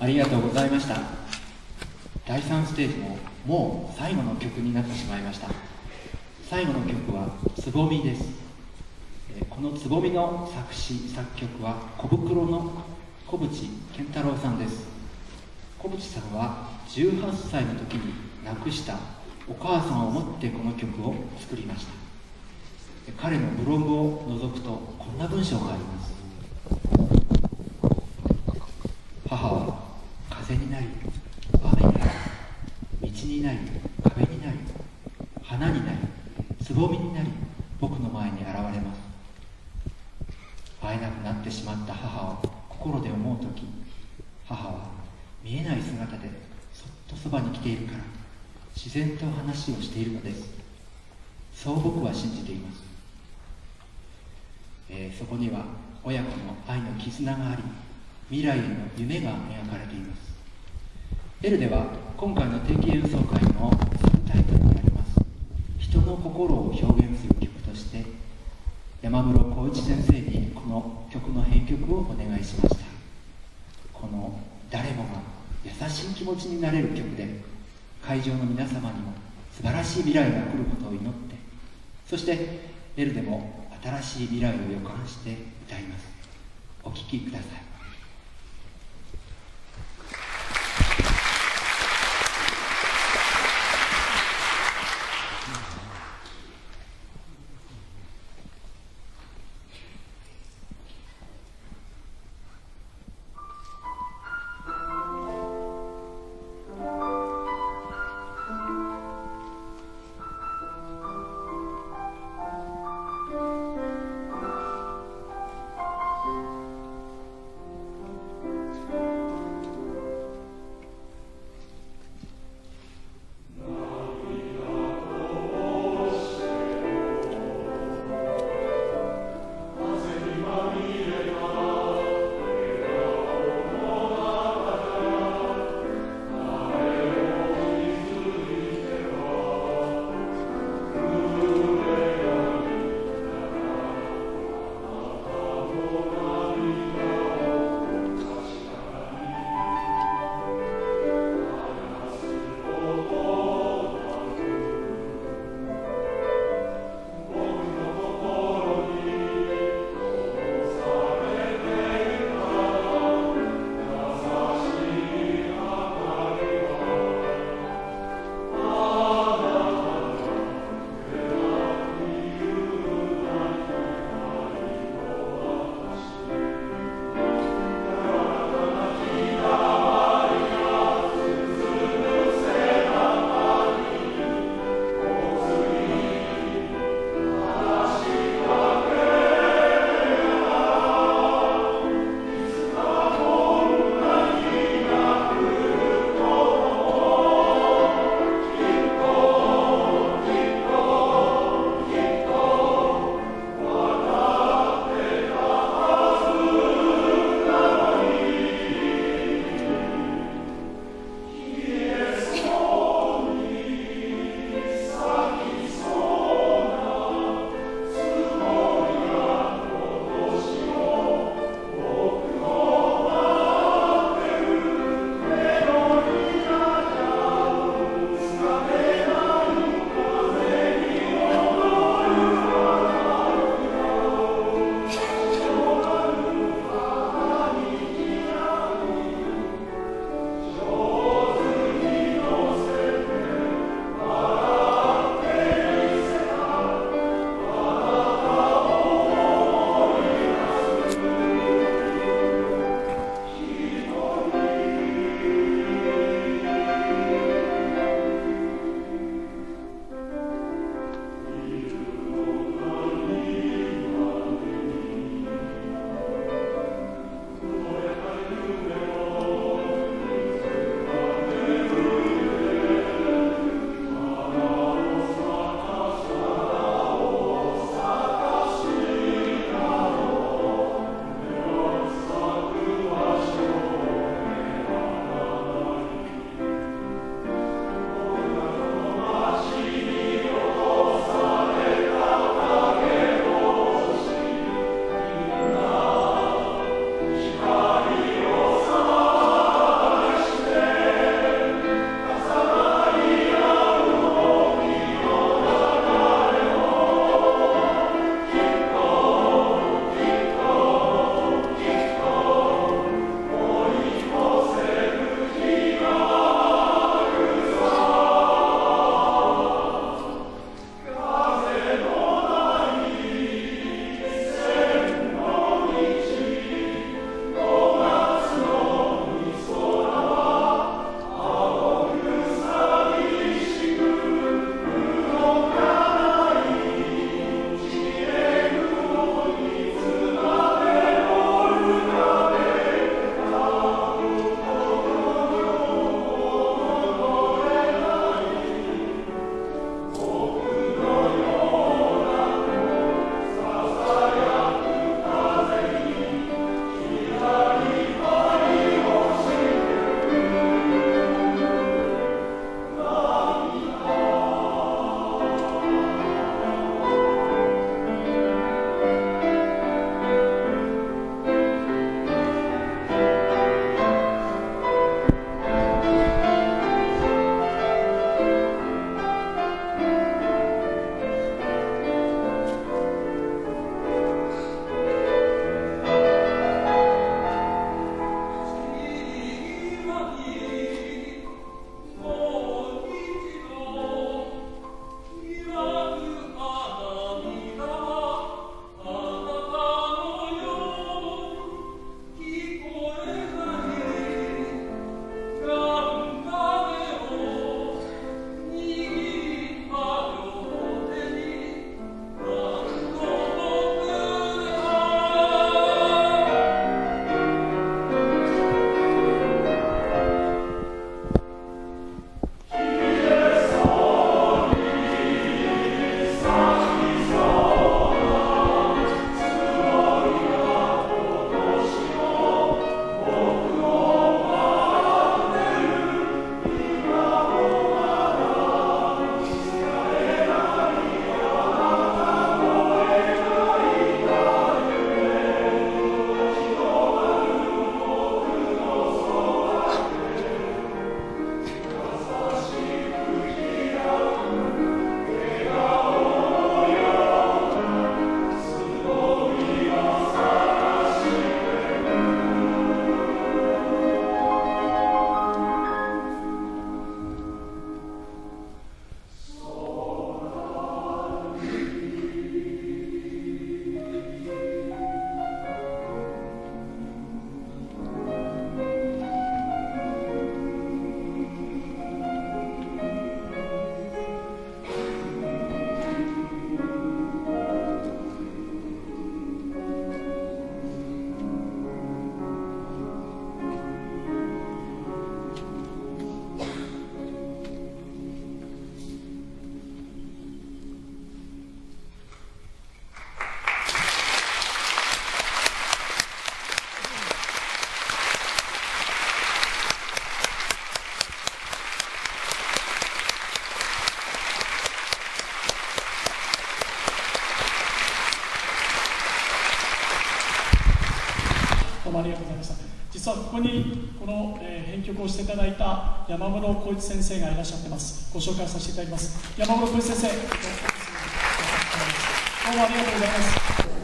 ありがとうございました。第3ステージももう最後の曲になってしまいました。最後の曲はつぼみです。このつぼみの作詞作曲は小袋の小淵健太郎さんです。小淵さんは18歳の時に亡くしたお母さんを思ってこの曲を作りました。彼のブログを覗くとこんな文章があります。母は風になり、雨になり、道になり、壁になり、花になり、つぼみになり、僕の前に現れます。会えなくなってしまった母を心で思うとき、母は見えない姿でそっとそばに来ているから自然と話をしているのです。そう僕は信じています。そこには親子の愛の絆があり、未来への夢が描かれています。エルでは今回の定期演奏会のサブタイトルになります人の心を表現する曲として山室浩一先生にこの曲の編曲をお願いしました。この誰もが優しい気持ちになれる曲で会場の皆様にも素晴らしい未来が来ることを祈って、そしてエルでも新しい未来を予感して歌います。お聴きください。 どうもありがとうございました。実はここにこの、編曲をしていただいた山室浩一先生がいらっしゃってます。ご紹介させていただきます。山室浩一先生、どうもありがとうございます。